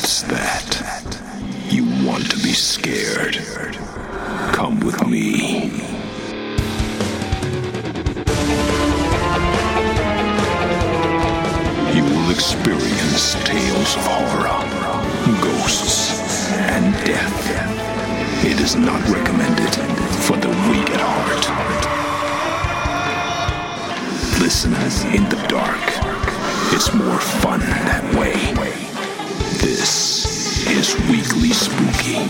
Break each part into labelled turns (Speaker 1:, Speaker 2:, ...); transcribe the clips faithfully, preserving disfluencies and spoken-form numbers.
Speaker 1: What's that? You want to be scared? Come with me. You will experience tales of horror, ghosts, and death. It is not recommended for the weak at heart. Listen in the dark. It's more fun that way. This is Weekly Spooky.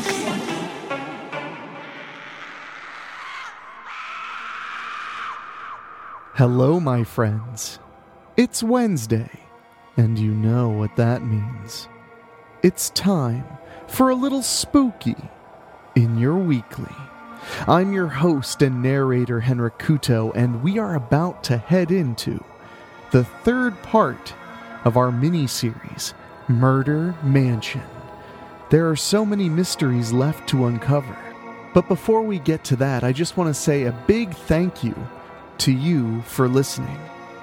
Speaker 2: Hello, my friends. It's Wednesday, and you know what that means. It's time for a little spooky in your weekly. I'm your host and narrator, Henrik Kuto, and we are about to head into the third part of our mini-series, Murder Mansion. There are so many mysteries left to uncover, but before we get to that, I just want to say a big thank you to you for listening.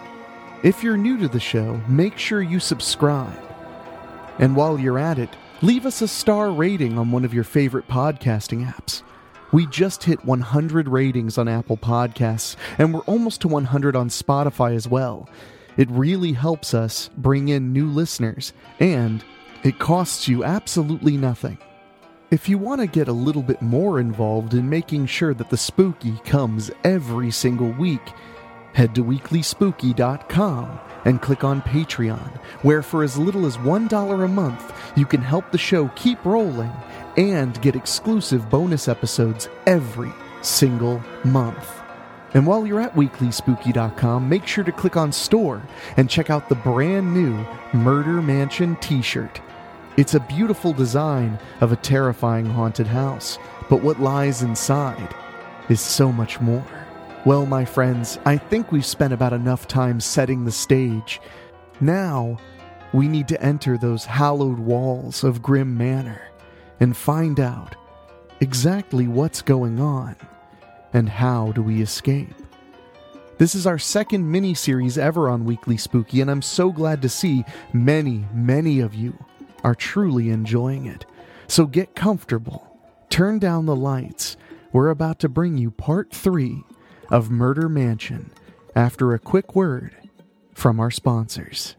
Speaker 2: If you're new to the show, make sure you subscribe. And while you're at it, leave us a star rating on one of your favorite podcasting apps. We just hit one hundred ratings on Apple Podcasts, and we're almost to one hundred on Spotify as well. It really helps us bring in new listeners, and it costs you absolutely nothing. If you want to get a little bit more involved in making sure that the spooky comes every single week, head to weekly spooky dot com and click on Patreon, where for as little as one dollar a month, you can help the show keep rolling and get exclusive bonus episodes every single month. And while you're at weekly spooky dot com, make sure to click on Store and check out the brand new Murder Mansion t-shirt. It's a beautiful design of a terrifying haunted house, but what lies inside is so much more. Well, my friends, I think we've spent about enough time setting the stage. Now, we need to enter those hallowed walls of Grim Manor and find out exactly what's going on and how do we escape. This is our second mini-series ever on Weekly Spooky, and I'm so glad to see many, many of you are truly enjoying it. So get comfortable, turn down the lights. We're about to bring you part three of Murder Mansion after a quick word from our sponsors.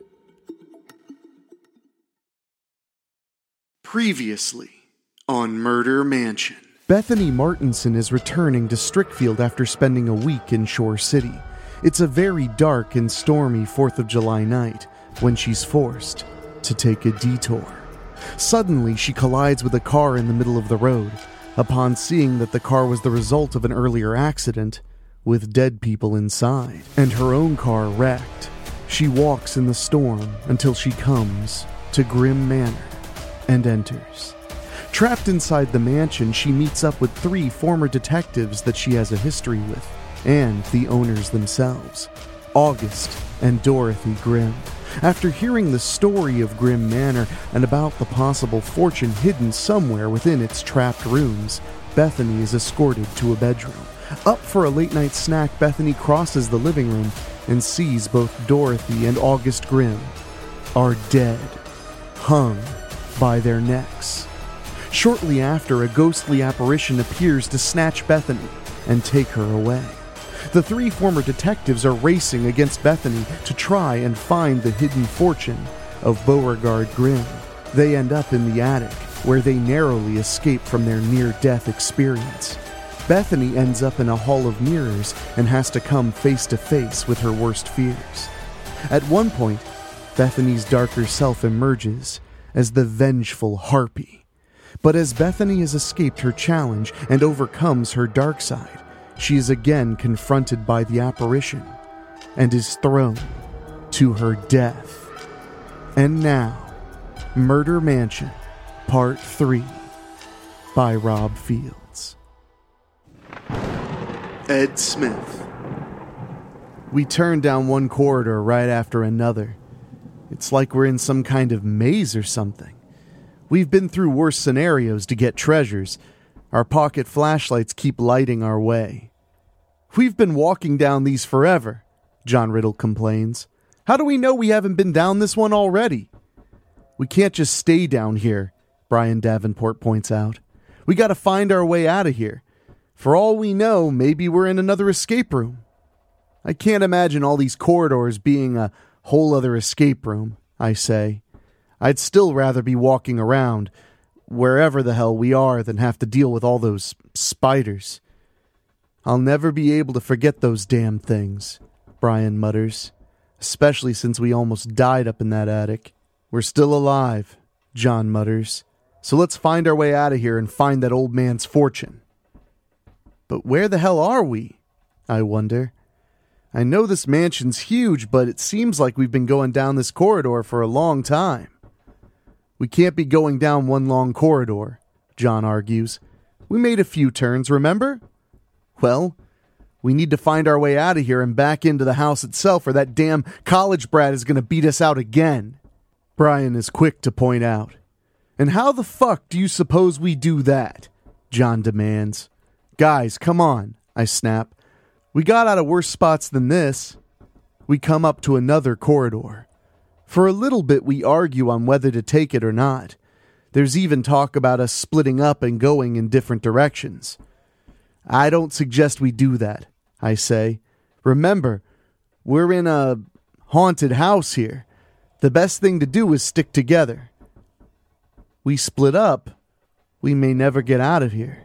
Speaker 2: Previously on Murder Mansion. Bethany Martinson is returning to Strickfield after spending a week in Shore City. It's a very dark and stormy fourth of July night when she's forced to take a detour. Suddenly, she collides with a car in the middle of the road. Upon seeing that the car was the result of an earlier accident, with dead people inside, and her own car wrecked, she walks in the storm until she comes to Grim Manor and enters. Trapped inside the mansion, she meets up with three former detectives that she has a history with, and the owners themselves, August and Dorothy Grimm. After hearing the story of Grim Manor and about the possible fortune hidden somewhere within its trapped rooms, Bethany is escorted to a bedroom. Up for a late-night snack, Bethany crosses the living room and sees both Dorothy and August Grimm are dead, hung by their necks. Shortly after, a ghostly apparition appears to snatch Bethany and take her away. The three former detectives are racing against Bethany to try and find the hidden fortune of Beauregard Grimm. They end up in the attic, where they narrowly escape from their near-death experience. Bethany ends up in a hall of mirrors and has to come face-to-face with her worst fears. At one point, Bethany's darker self emerges as the vengeful Harpy. But as Bethany has escaped her challenge and overcomes her dark side, she is again confronted by the apparition and is thrown to her death. And now, Murder Mansion, Part three, by Rob Fields. Ed Smith. We turn down one corridor right after another. It's like we're in some kind of maze or something. We've been through worse scenarios to get treasures. Our pocket flashlights keep lighting our way. We've been walking down these forever, John Riddle complains. How do we know we haven't been down this one already? We can't just stay down here, Brian Davenport points out. We gotta find our way out of here. For all we know, maybe we're in another escape room. I can't imagine all these corridors being a whole other escape room, I say. I'd still rather be walking around, wherever the hell we are, than have to deal with all those spiders. I'll never be able to forget those damn things, Brian mutters, especially since we almost died up in that attic. We're still alive, John mutters, so let's find our way out of here and find that old man's fortune. But where the hell are we? I wonder. I know this mansion's huge, but it seems like we've been going down this corridor for a long time. We can't be going down one long corridor, John argues. We made a few turns, remember? Well, we need to find our way out of here and back into the house itself, or that damn college brat is going to beat us out again. Brian is quick to point out. And how the fuck do you suppose we do that? John demands. Guys, come on, I snap. We got out of worse spots than this. We come up to another corridor. For a little bit we argue on whether to take it or not. There's even talk about us splitting up and going in different directions. I don't suggest we do that, I say. Remember, we're in a haunted house here. The best thing to do is stick together. We split up, we may never get out of here.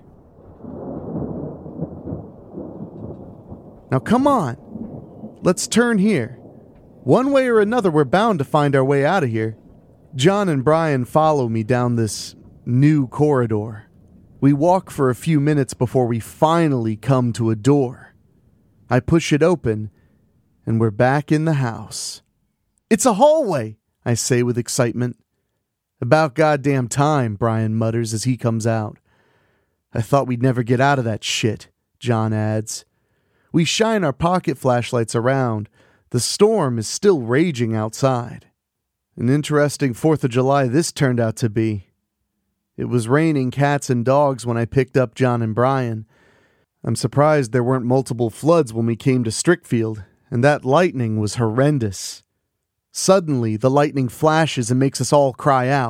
Speaker 2: Now come on, let's turn here. One way or another, we're bound to find our way out of here. John and Brian follow me down this new corridor. We walk for a few minutes before we finally come to a door. I push it open, and we're back in the house. It's a hallway, I say with excitement. About goddamn time, Brian mutters as he comes out. I thought we'd never get out of that shit, John adds. We shine our pocket flashlights around. The storm is still raging outside. An interesting fourth of July this turned out to be. It was raining cats and dogs when I picked up John and Brian. I'm surprised there weren't multiple floods when we came to Strickfield, and that lightning was horrendous. Suddenly, the lightning flashes and makes us all cry out.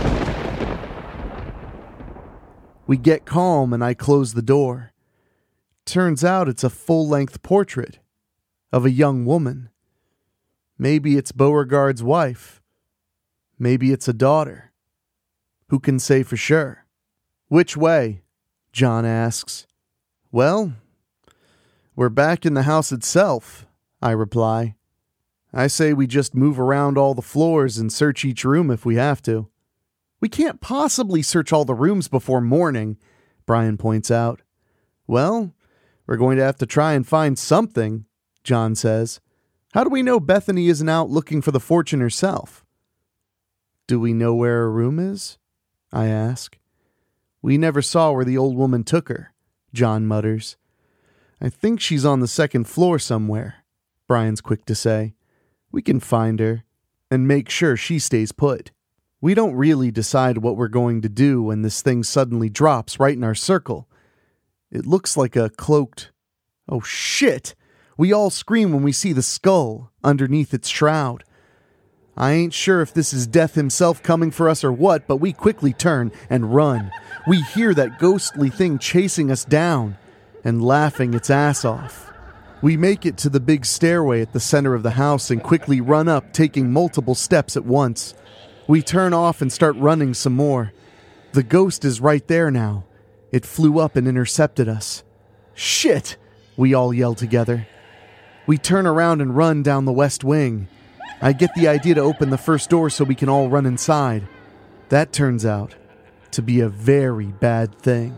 Speaker 2: We get calm and I close the door. Turns out it's a full-length portrait of a young woman. Maybe it's Beauregard's wife. Maybe it's a daughter. Who can say for sure? Which way? John asks. Well, we're back in the house itself, I reply. I say we just move around all the floors and search each room if we have to. We can't possibly search all the rooms before morning, Brian points out. Well, we're going to have to try and find something, John says. How do we know Bethany isn't out looking for the fortune herself? Do we know where her room is? I ask. We never saw where the old woman took her, John mutters. I think she's on the second floor somewhere, Brian's quick to say. We can find her and make sure she stays put. We don't really decide what we're going to do when this thing suddenly drops right in our circle. It looks like a cloaked... Oh shit! We all scream when we see the skull underneath its shroud. I ain't sure if this is Death himself coming for us or what, but we quickly turn and run. We hear that ghostly thing chasing us down and laughing its ass off. We make it to the big stairway at the center of the house and quickly run up, taking multiple steps at once. We turn off and start running some more. The ghost is right there now. It flew up and intercepted us. Shit! We all yell together. We turn around and run down the west wing. I get the idea to open the first door so we can all run inside. That turns out to be a very bad thing.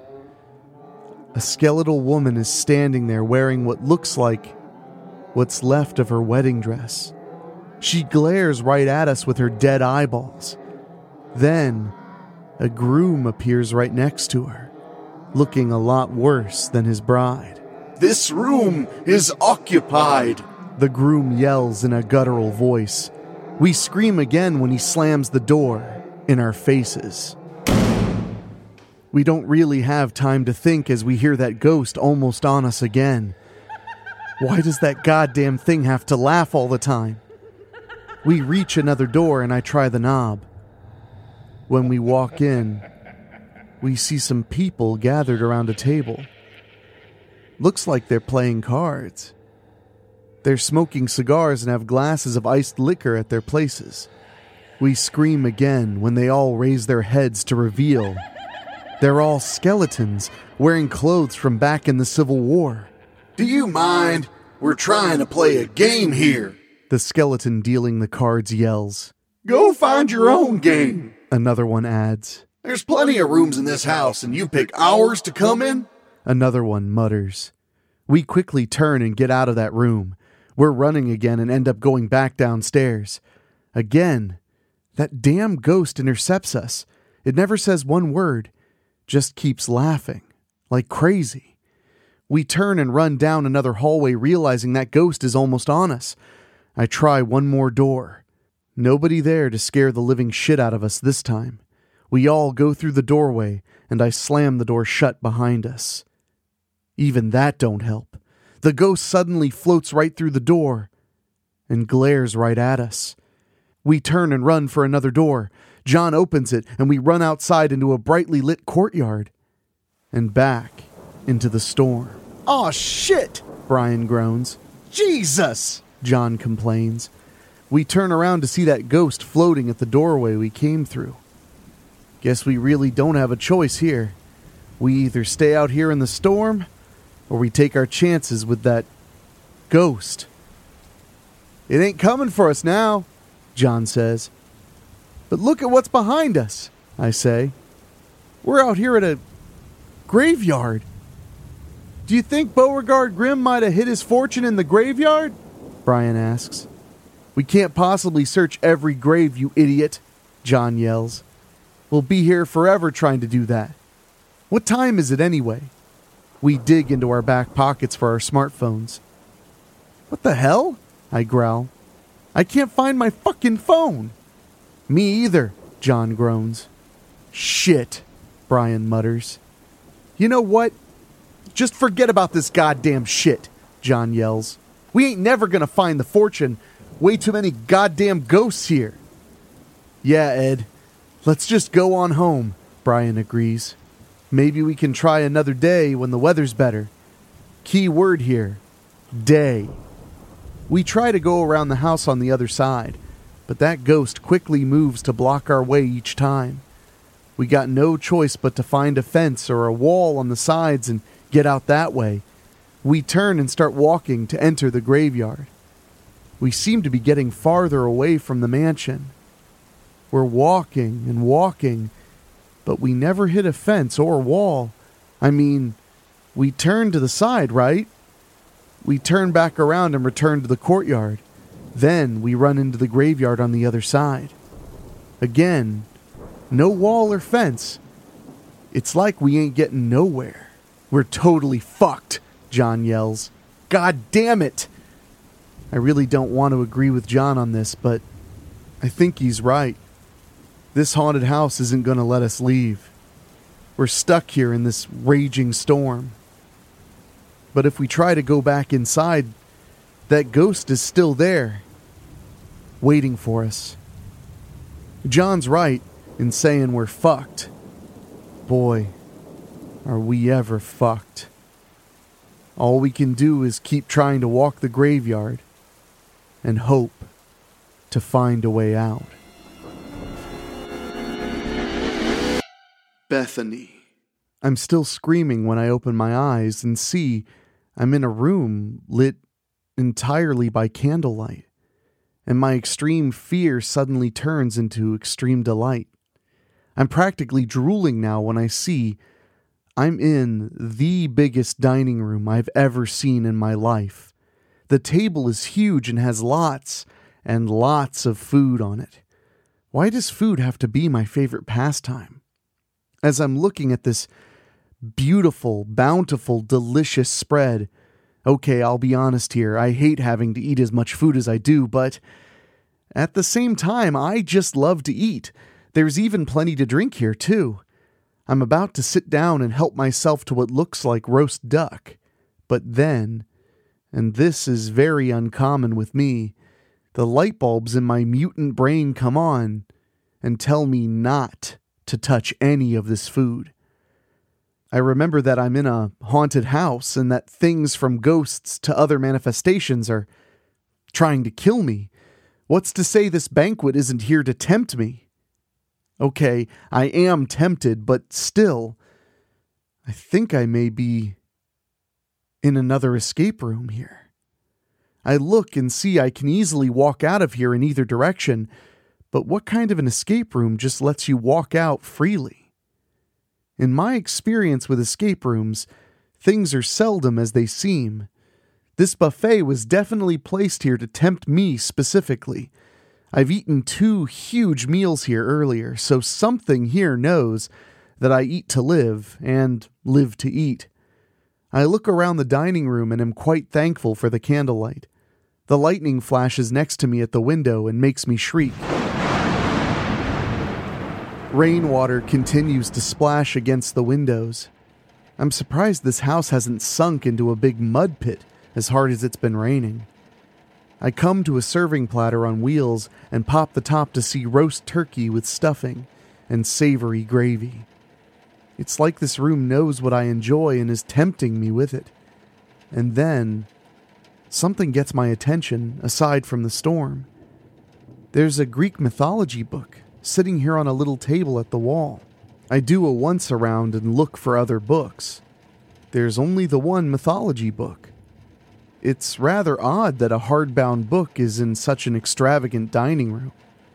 Speaker 2: A skeletal woman is standing there wearing what looks like what's left of her wedding dress. She glares right at us with her dead eyeballs. Then, a groom appears right next to her, looking a lot worse than his bride.
Speaker 3: This room is occupied,
Speaker 2: the groom yells in a guttural voice. We scream again when he slams the door in our faces. We don't really have time to think as we hear that ghost almost on us again. Why does that goddamn thing have to laugh all the time? We reach another door and I try the knob. When we walk in, we see some people gathered around a table. Looks like they're playing cards. They're smoking cigars and have glasses of iced liquor at their places. We scream again when they all raise their heads to reveal they're all skeletons wearing clothes from back in the Civil War.
Speaker 3: Do you mind? We're trying to play a game here.
Speaker 2: The skeleton dealing the cards yells.
Speaker 3: Go find your own game.
Speaker 2: Another one adds.
Speaker 3: There's plenty of rooms in this house, and you pick ours to come in?
Speaker 2: Another one mutters. We quickly turn and get out of that room. We're running again and end up going back downstairs. Again, that damn ghost intercepts us. It never says one word, just keeps laughing, like crazy. We turn and run down another hallway, realizing that ghost is almost on us. I try one more door. Nobody there to scare the living shit out of us this time. We all go through the doorway, and I slam the door shut behind us. Even that don't help. The ghost suddenly floats right through the door and glares right at us. We turn and run for another door. John opens it, and we run outside into a brightly lit courtyard and back into the storm.
Speaker 3: Aw, shit!
Speaker 2: Brian groans.
Speaker 3: Jesus!
Speaker 2: John complains. We turn around to see that ghost floating at the doorway we came through. Guess we really don't have a choice here. We either stay out here in the storm, or we take our chances with that ghost. It ain't coming for us now, John says. But look at what's behind us, I say. We're out here at a graveyard. Do you think Beauregard Grimm might have hid his fortune in the graveyard? Brian asks. We can't possibly search every grave, you idiot, John yells. We'll be here forever trying to do that. What time is it anyway? We dig into our back pockets for our smartphones. What the hell? I growl. I can't find my fucking phone. Me either, John groans. Shit, Brian mutters. You know what? Just forget about this goddamn shit, John yells. We ain't never gonna find the fortune. Way too many goddamn ghosts here. Yeah, Ed. Let's just go on home, Brian agrees. Maybe we can try another day when the weather's better. Key word here. Day. We try to go around the house on the other side, but that ghost quickly moves to block our way each time. We got no choice but to find a fence or a wall on the sides and get out that way. We turn and start walking to enter the graveyard. We seem to be getting farther away from the mansion. We're walking and walking, but we never hit a fence or wall. I mean, we turn to the side, right? We turn back around and return to the courtyard. Then we run into the graveyard on the other side. Again, no wall or fence. It's like we ain't getting nowhere. We're totally fucked, John yells. God damn it! I really don't want to agree with John on this, but I think he's right. This haunted house isn't going to let us leave. We're stuck here in this raging storm. But if we try to go back inside, that ghost is still there, waiting for us. John's right in saying we're fucked. Boy, are we ever fucked. All we can do is keep trying to walk the graveyard and hope to find a way out.
Speaker 3: Bethany.
Speaker 2: I'm still screaming when I open my eyes and see I'm in a room lit entirely by candlelight, and my extreme fear suddenly turns into extreme delight. I'm practically drooling now when I see I'm in the biggest dining room I've ever seen in my life. The table is huge and has lots and lots of food on it. Why does food have to be my favorite pastime? As I'm looking at this beautiful, bountiful, delicious spread, okay, I'll be honest here, I hate having to eat as much food as I do, but at the same time, I just love to eat. There's even plenty to drink here, too. I'm about to sit down and help myself to what looks like roast duck. But then, and this is very uncommon with me, the light bulbs in my mutant brain come on, and tell me not to touch any of this food. I remember that I'm in a haunted house and that things from ghosts to other manifestations are trying to kill me. What's to say this banquet isn't here to tempt me? Okay, I am tempted, but still, I think I may be in another escape room here. I look and see I can easily walk out of here in either direction, but what kind of an escape room just lets you walk out freely? In my experience with escape rooms, things are seldom as they seem. This buffet was definitely placed here to tempt me specifically. I've eaten two huge meals here earlier, so something here knows that I eat to live and live to eat. I look around the dining room and am quite thankful for the candlelight. The lightning flashes next to me at the window and makes me shriek. Rainwater continues to splash against the windows. I'm surprised this house hasn't sunk into a big mud pit as hard as it's been raining. I come to a serving platter on wheels and pop the top to see roast turkey with stuffing and savory gravy. It's like this room knows what I enjoy and is tempting me with it. And then, something gets my attention aside from the storm. There's a Greek mythology book sitting here on a little table at the wall. I do a once around and look for other books. There's only the one mythology book. It's rather odd that a hardbound book is in such an extravagant dining room.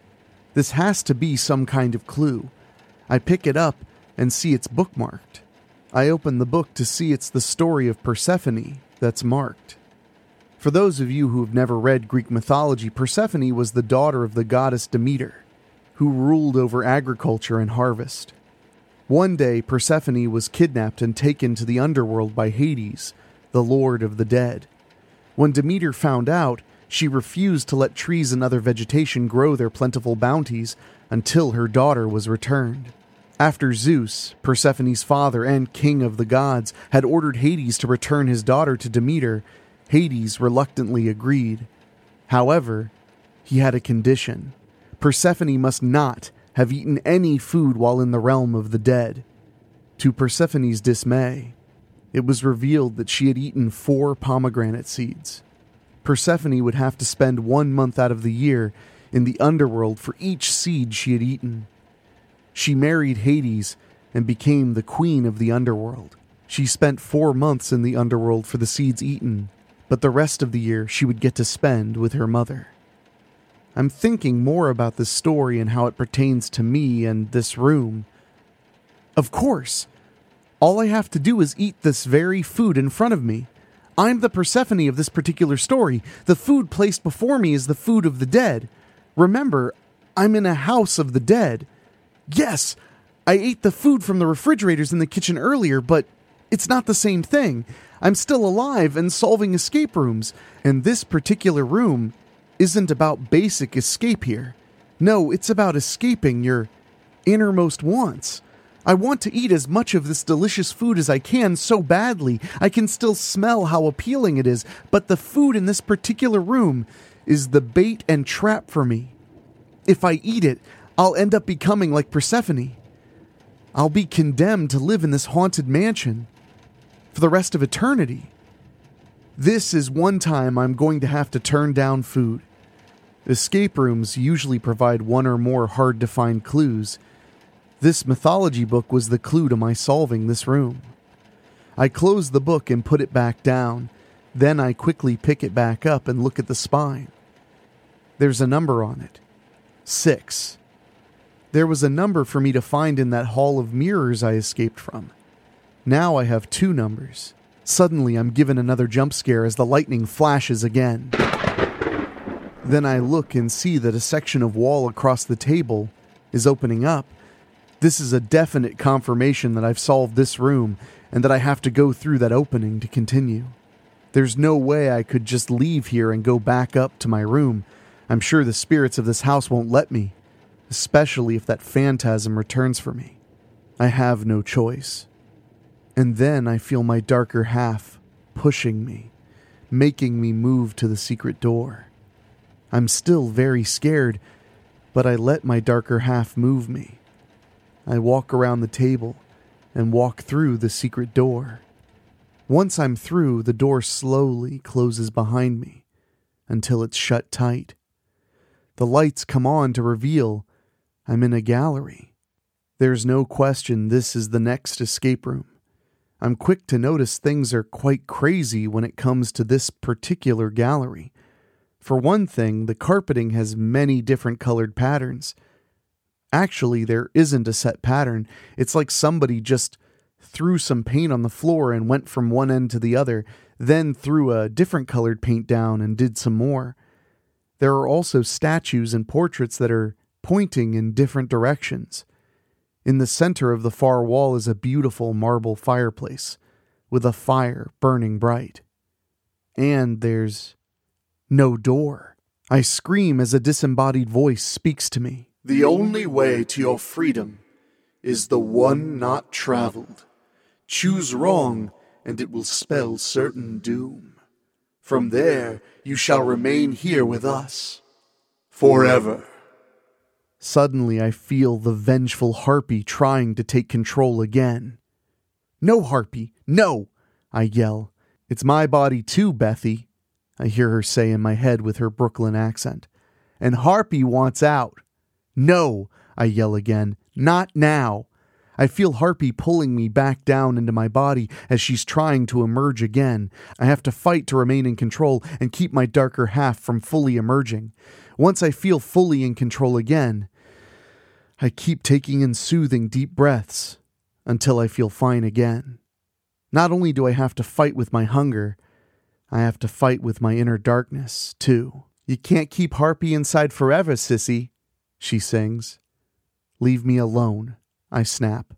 Speaker 2: This has to be some kind of clue. I pick it up and see it's bookmarked. I open the book to see it's the story of Persephone that's marked. For those of you who have never read Greek mythology, Persephone was the daughter of the goddess Demeter, who ruled over agriculture and harvest. One day, Persephone was kidnapped and taken to the underworld by Hades, the lord of the dead. When Demeter found out, she refused to let trees and other vegetation grow their plentiful bounties until her daughter was returned. After Zeus, Persephone's father and king of the gods, had ordered Hades to return his daughter to Demeter, Hades reluctantly agreed. However, he had a condition. Persephone must not have eaten any food while in the realm of the dead. To Persephone's dismay, it was revealed that she had eaten four pomegranate seeds. Persephone would have to spend one month out of the year in the underworld for each seed she had eaten. She married Hades and became the queen of the underworld. She spent four months in the underworld for the seeds eaten, but the rest of the year she would get to spend with her mother. I'm thinking more about this story and how it pertains to me and this room. Of course, all I have to do is eat this very food in front of me. I'm the Persephone of this particular story. The food placed before me is the food of the dead. Remember, I'm in a house of the dead. Yes, I ate the food from the refrigerators in the kitchen earlier, but it's not the same thing. I'm still alive and solving escape rooms, and this particular room isn't about basic escape here. No, it's about escaping your innermost wants. I want to eat as much of this delicious food as I can so badly. I can still smell how appealing it is, but the food in this particular room is the bait and trap for me. If I eat it, I'll end up becoming like Persephone. I'll be condemned to live in this haunted mansion for the rest of eternity. This is one time I'm going to have to turn down food. Escape rooms usually provide one or more hard-to-find clues. This mythology book was the clue to my solving this room. I close the book and put it back down. Then I quickly pick it back up and look at the spine. There's a number on it. Six. There was a number for me to find in that hall of mirrors I escaped from. Now I have two numbers. Suddenly I'm given another jump scare as the lightning flashes again. Then I look and see that a section of wall across the table is opening up. This is a definite confirmation that I've solved this room and that I have to go through that opening to continue. There's no way I could just leave here and go back up to my room. I'm sure the spirits of this house won't let me, especially if that phantasm returns for me. I have no choice. And then I feel my darker half pushing me, making me move to the secret door. I'm still very scared, but I let my darker half move me. I walk around the table and walk through the secret door. Once I'm through, the door slowly closes behind me until it's shut tight. The lights come on to reveal I'm in a gallery. There's no question this is the next escape room. I'm quick to notice things are quite crazy when it comes to this particular gallery. For one thing, the carpeting has many different colored patterns. Actually, there isn't a set pattern. It's like somebody just threw some paint on the floor and went from one end to the other, then threw a different colored paint down and did some more. There are also statues and portraits that are pointing in different directions. In the center of the far wall is a beautiful marble fireplace with a fire burning bright. And there's no door. I scream as a disembodied voice speaks to me.
Speaker 3: The only way to your freedom is the one not traveled. Choose wrong, and it will spell certain doom. From there, you shall remain here with us forever.
Speaker 2: Suddenly, I feel the vengeful harpy trying to take control again. No, harpy, no, I yell. It's my body too, Bethy, I hear her say in my head with her Brooklyn accent. And harpy wants out. No, I yell again, not now. I feel Harpy pulling me back down into my body as she's trying to emerge again. I have to fight to remain in control and keep my darker half from fully emerging. Once I feel fully in control again, I keep taking in soothing deep breaths until I feel fine again. Not only do I have to fight with my hunger, I have to fight with my inner darkness, too. You can't keep Harpy inside forever, sissy, she sings. Leave me alone, I snap.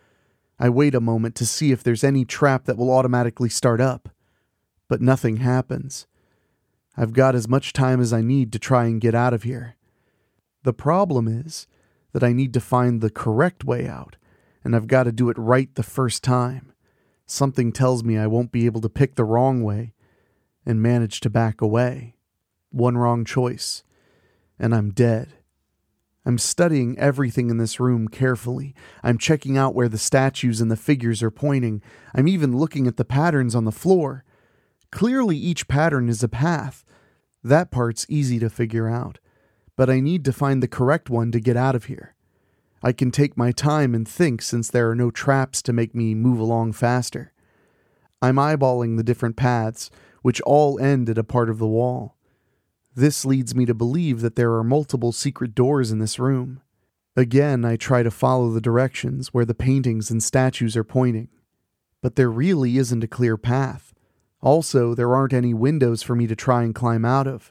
Speaker 2: I wait a moment to see if there's any trap that will automatically start up, but nothing happens. I've got as much time as I need to try and get out of here. The problem is that I need to find the correct way out, and I've got to do it right the first time. Something tells me I won't be able to pick the wrong way and manage to back away. One wrong choice, and I'm dead. I'm studying everything in this room carefully. I'm checking out where the statues and the figures are pointing. I'm even looking at the patterns on the floor. Clearly each pattern is a path. That part's easy to figure out. But I need to find the correct one to get out of here. I can take my time and think since there are no traps to make me move along faster. I'm eyeballing the different paths, which all end at a part of the wall. This leads me to believe that there are multiple secret doors in this room. Again, I try to follow the directions where the paintings and statues are pointing. But there really isn't a clear path. Also, there aren't any windows for me to try and climb out of.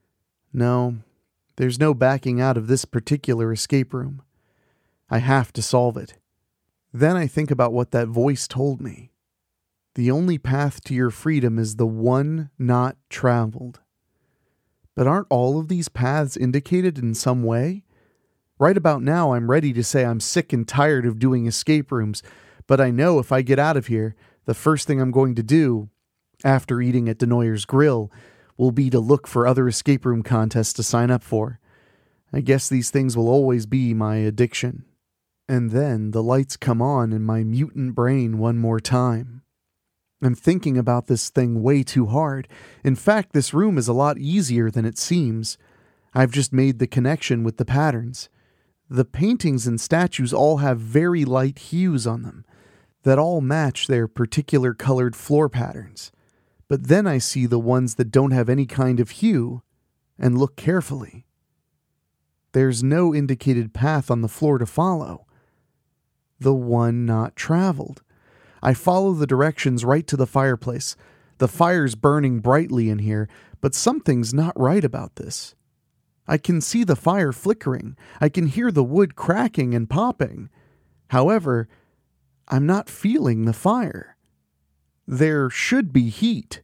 Speaker 2: No, there's no backing out of this particular escape room. I have to solve it. Then I think about what that voice told me. The only path to your freedom is the one not traveled. But aren't all of these paths indicated in some way? Right about now, I'm ready to say I'm sick and tired of doing escape rooms, but I know if I get out of here, the first thing I'm going to do, after eating at Denoyer's Grill, will be to look for other escape room contests to sign up for. I guess these things will always be my addiction. And then the lights come on in my mutant brain one more time. I'm thinking about this thing way too hard. In fact, this room is a lot easier than it seems. I've just made the connection with the patterns. The paintings and statues all have very light hues on them that all match their particular colored floor patterns. But then I see the ones that don't have any kind of hue and look carefully. There's no indicated path on the floor to follow. The one not traveled. I follow the directions right to the fireplace. The fire's burning brightly in here, but something's not right about this. I can see the fire flickering. I can hear the wood cracking and popping. However, I'm not feeling the fire. There should be heat.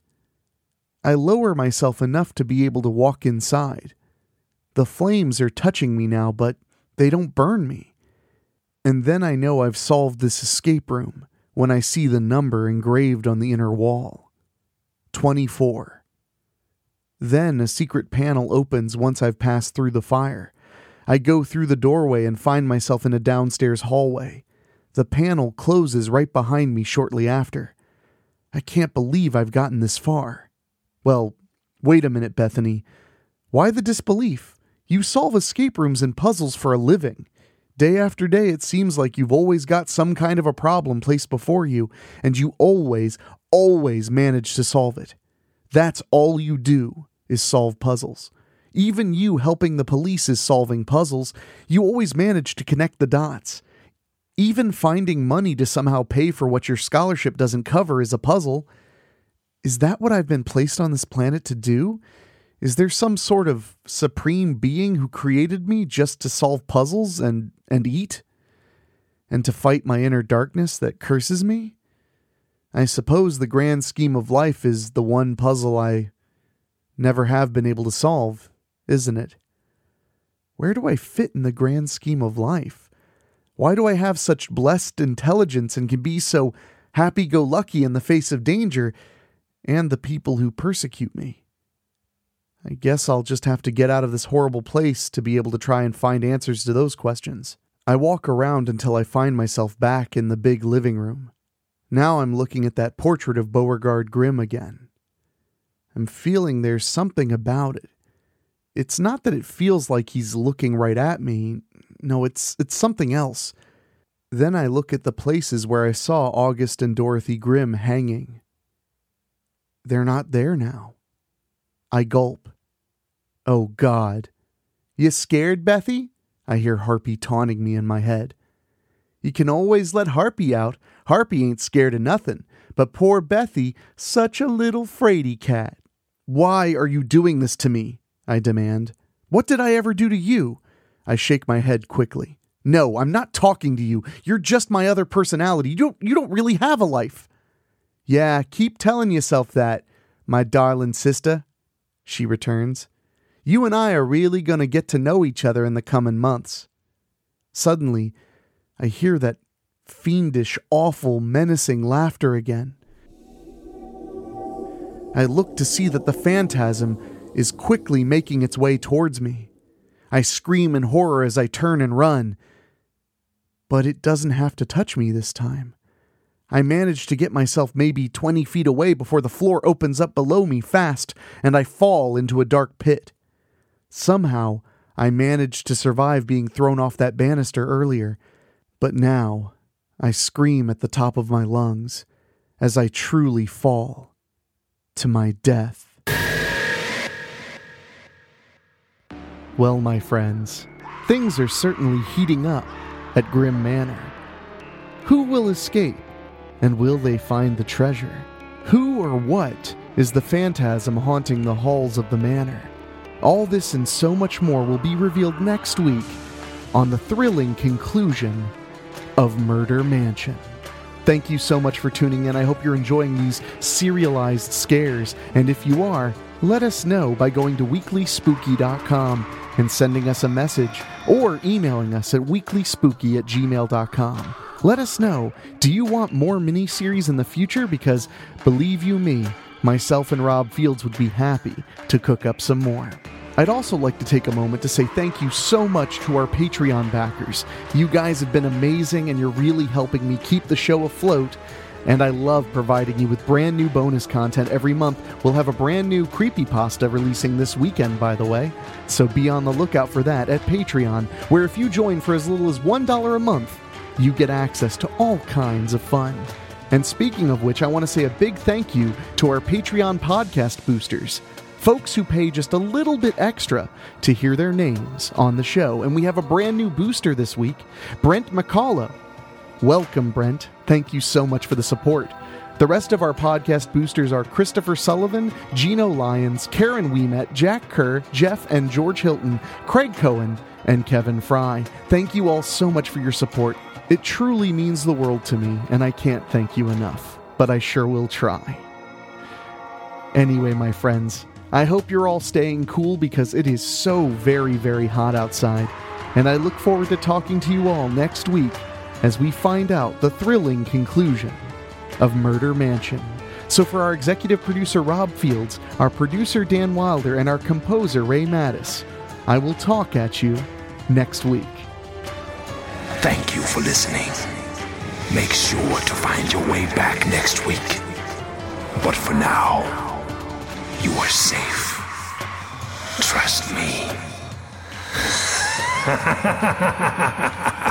Speaker 2: I lower myself enough to be able to walk inside. The flames are touching me now, but they don't burn me. And then I know I've solved this escape room when I see the number engraved on the inner wall. twenty-four. Then a secret panel opens once I've passed through the fire. I go through the doorway and find myself in a downstairs hallway. The panel closes right behind me shortly after. I can't believe I've gotten this far. Well, wait a minute, Bethany. Why the disbelief? You solve escape rooms and puzzles for a living. Day after day, it seems like you've always got some kind of a problem placed before you, and you always, always manage to solve it. That's all you do, is solve puzzles. Even you helping the police is solving puzzles. You always manage to connect the dots. Even finding money to somehow pay for what your scholarship doesn't cover is a puzzle. Is that what I've been placed on this planet to do? Is there some sort of supreme being who created me just to solve puzzles and, and eat? And to fight my inner darkness that curses me? I suppose the grand scheme of life is the one puzzle I never have been able to solve, isn't it? Where do I fit in the grand scheme of life? Why do I have such blessed intelligence and can be so happy-go-lucky in the face of danger and the people who persecute me? I guess I'll just have to get out of this horrible place to be able to try and find answers to those questions. I walk around until I find myself back in the big living room. Now I'm looking at that portrait of Beauregard Grimm again. I'm feeling there's something about it. It's not that it feels like he's looking right at me. No, it's it's something else. Then I look at the places where I saw August and Dorothy Grimm hanging. They're not there now. I gulp. Oh, God. You scared, Bethy? I hear Harpy taunting me in my head. You can always let Harpy out. Harpy ain't scared of nothing. But poor Bethy, such a little fraidy cat. Why are you doing this to me? I demand. What did I ever do to you? I shake my head quickly. No, I'm not talking to you. You're just my other personality. You don't, you don't really have a life. Yeah, keep telling yourself that, my darling sister, she returns. You and I are really going to get to know each other in the coming months. Suddenly, I hear that fiendish, awful, menacing laughter again. I look to see that the phantasm is quickly making its way towards me. I scream in horror as I turn and run. But it doesn't have to touch me this time. I manage to get myself maybe twenty feet away before the floor opens up below me fast and I fall into a dark pit. Somehow, I managed to survive being thrown off that banister earlier, but now I scream at the top of my lungs as I truly fall to my death. Well, my friends, things are certainly heating up at Grimm Manor. Who will escape, and will they find the treasure? Who or what is the phantasm haunting the halls of the manor? All this and so much more will be revealed next week on the thrilling conclusion of Murder Mansion. Thank you so much for tuning in. I hope you're enjoying these serialized scares, and if you are, let us know by going to weekly spooky dot com and sending us a message or emailing us at weeklyspooky at gmail dot com. Let us know, do you want more miniseries in the future? Because, believe you me, myself and Rob Fields would be happy to cook up some more. I'd also like to take a moment to say thank you so much to our Patreon backers. You guys have been amazing and you're really helping me keep the show afloat. And I love providing you with brand new bonus content every month. We'll have a brand new creepypasta releasing this weekend, by the way. So be on the lookout for that at Patreon, where if you join for as little as one dollar a month, you get access to all kinds of fun. And speaking of which, I want to say a big thank you to our Patreon podcast boosters. Folks who pay just a little bit extra to hear their names on the show. And we have a brand new booster this week, Brent McCullough. Welcome, Brent. Thank you so much for the support. The rest of our podcast boosters are Christopher Sullivan, Gino Lyons, Karen Ouimet, Jack Kerr, Jeff and George Hilton, Craig Cohen, and Kevin Fry. Thank you all so much for your support. It truly means the world to me, and I can't thank you enough, but I sure will try. Anyway, my friends, I hope you're all staying cool because it is so very, very hot outside, and I look forward to talking to you all next week as we find out the thrilling conclusion of Murder Mansion. So for our executive producer Rob Fields, our producer Dan Wilder, and our composer Ray Mattis, I will talk at you next week.
Speaker 1: Thank you for listening. Make sure to find your way back next week. But for now, you are safe. Trust me.